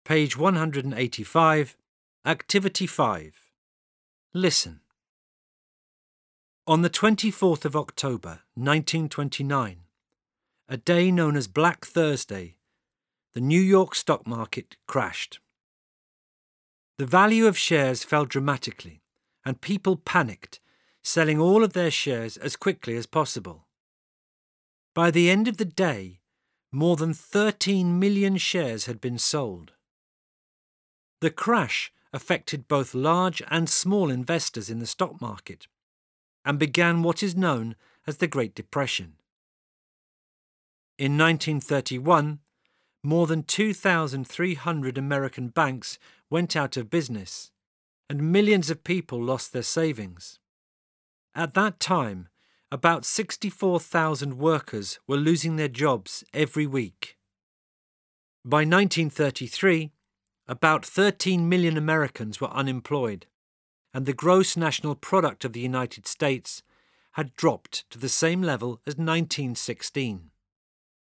Page 185, Activity 5. Listen. On the 24th of October, 1929, a day known as Black Thursday, the New York stock market crashed. The value of shares fell dramatically, and people panicked, selling all of their shares as quickly as possible. By the end of the day, more than 13 million shares had been sold. The crash affected both large and small investors in the stock market and began what is known as the Great Depression. In 1931, more than 2,300 American banks went out of business, and millions of people lost their savings. At that time, about 64,000 workers were losing their jobs every week. By 1933, about 13 million Americans were unemployed, and the gross national product of the United States had dropped to the same level as 1916.